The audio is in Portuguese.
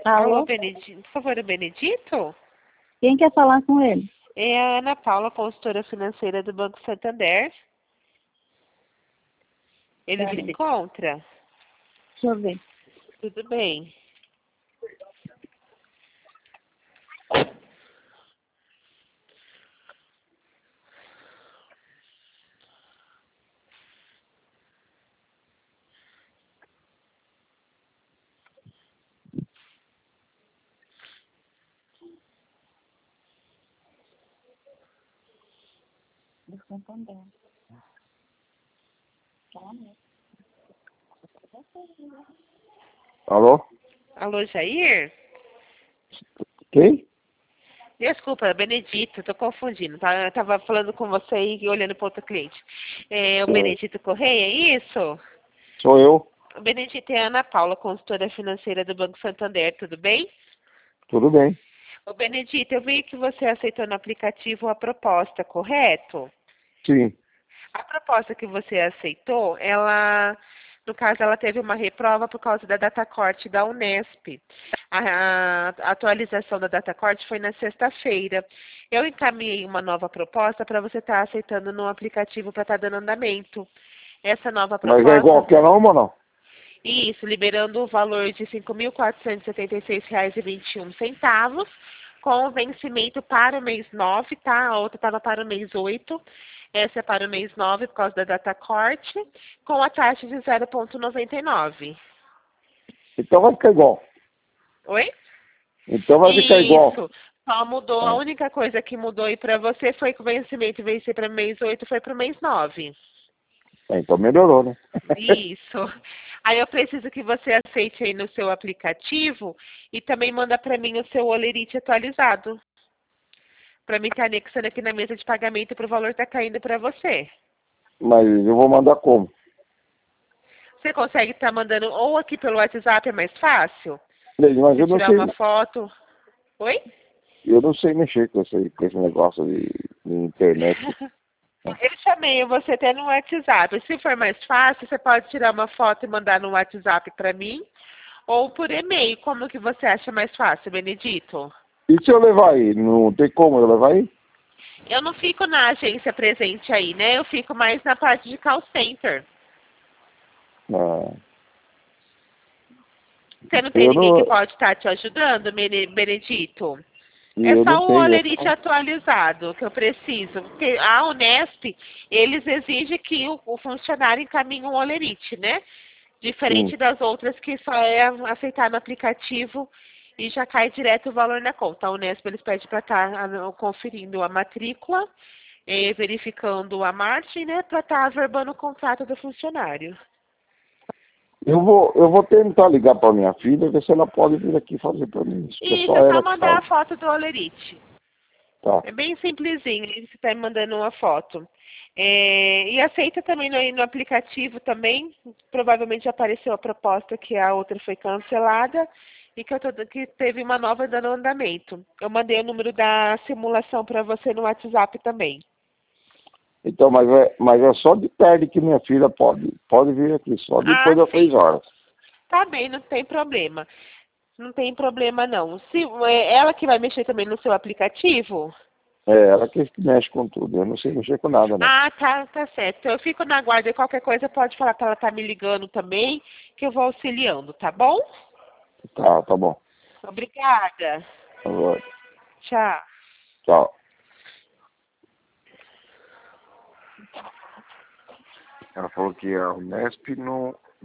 Alô, Alô? Benedito. Por favor, o Benedito? Quem quer falar com ele? É a Ana Paula, consultora financeira do Banco Santander. Ele se Peraí, encontra? deixa eu ver. Tudo bem. Do Santander. Alô? Alô, Jair? Quem? Desculpa, Benedito, tô confundindo. Tá? Eu tava falando com você e olhando para outro cliente. É o Benedito Correia, é isso? Sou eu. O Benedito é a Ana Paula, consultora financeira do Banco Santander, tudo bem? Tudo bem. Ô Benedito, eu vi que você aceitou no aplicativo a proposta, correto? Sim. A proposta que você aceitou, no caso, ela teve uma reprova por causa da data corte da Unesp. A atualização da data corte foi na sexta-feira. Eu encaminhei uma nova proposta para você estar aceitando no aplicativo para estar dando andamento. Essa nova Mas proposta, é igual que era uma ou não? isso, liberando o valor de R$ 5.476,21, com vencimento para o mês 9, tá? A outra estava para o mês 8. Essa é para o mês 9 por causa da data corte, com a taxa de 0,99. Então vai ficar igual. Oi? Então vai ficar igual. Isso. Só mudou. A É. única coisa que mudou aí para você foi que o vencimento vencer para o mês 8 foi para o mês 9. Então melhorou, né? Isso. Aí eu preciso que você aceite aí no seu aplicativo e também manda para mim o seu olerite atualizado. Para mim estar anexando aqui na mesa de pagamento para o valor estar caindo para você. Mas eu vou mandar como? Você consegue estar mandando ou aqui pelo WhatsApp, é mais fácil? Mas Você eu não tirar sei, uma foto. Oi? eu não sei mexer com esse negócio de internet. Eu chamei você até no WhatsApp. Se for mais fácil, você pode tirar uma foto e mandar no WhatsApp para mim. Ou por e-mail. Como que você acha mais fácil, Benedito? E se eu levar aí? Não tem como eu levar aí? Eu não fico na agência presente aí, né? Eu fico mais na parte de call center. Ah, Você não tem eu ninguém que não, pode estar te ajudando, Benedito? É eu não só o tenho. olerite atualizado que eu preciso. Porque a Unesp, eles exigem que o funcionário encaminhe um olerite, né? Sim. Diferente das outras que só é aceitar no aplicativo e já cai direto o valor na conta. A Unesp, eles pedem para estar conferindo a matrícula, verificando a margem, né? Para estar averbando o contrato do funcionário. Eu vou tentar ligar para minha filha, ver se ela pode vir aqui fazer para mim. Isso que é Isso, só é só ela que mandar a sabe. foto do olerite. Tá. É bem simplesinho, você está me mandando uma foto. E aceita também no aplicativo também. Provavelmente já apareceu a proposta que a outra foi cancelada e que teve uma nova dando andamento. Eu mandei o número da simulação para você no WhatsApp também. Então, mas é só de tarde que minha filha pode vir aqui, só Ah, depois das sim. 6 horas. Tá bem, não tem problema. Não tem problema não. Se é ela que vai mexer também no seu aplicativo? É ela que mexe com tudo, eu não sei mexer com nada, não. Ah, tá certo. Eu fico na guarda e qualquer coisa pode falar para ela estar me ligando também, que eu vou auxiliando, tá bom? Tá bom. Obrigada. Agora, Tchau. tchau. Ela falou que a Unesp não